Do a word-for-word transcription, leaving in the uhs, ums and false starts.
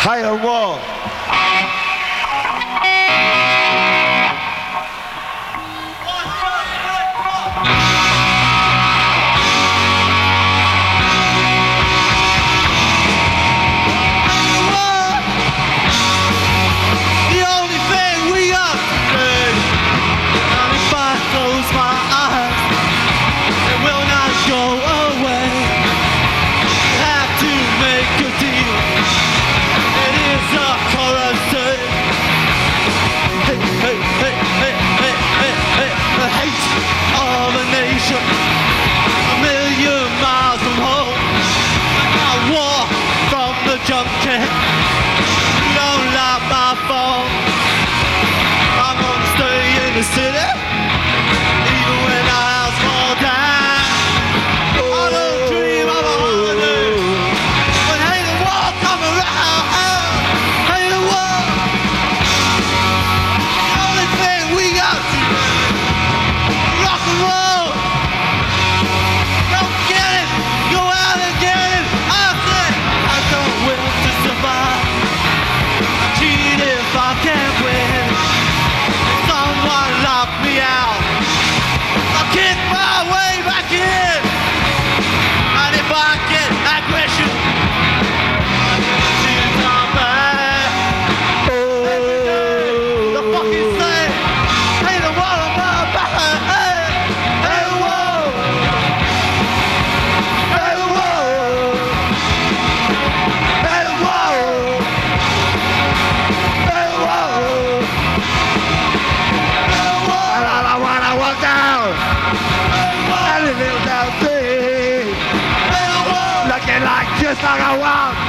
Higher wall. Junkie, you don't like my phone. I'm gonna stay in the city, even when the house falls down. I don't dream of a holiday, but ain't the war coming around. Ain't the war. The only thing we got to do, rock and roll. Don't get it, go out and get it. I said I don't win to survive. I cheat if I can't win. Someone lock me out. I kick my way back in. And if I get aggression, she's not bad. Every day, the fucking same. Ain't the one on my back. Hey, hey, whoa. Hey, whoa. Hey, whoa. Hey, whoa. Hey, whoa. And all I wanna walk down. Hey, whoa. And it feels down big. Hey, whoa. Looking like just like I want.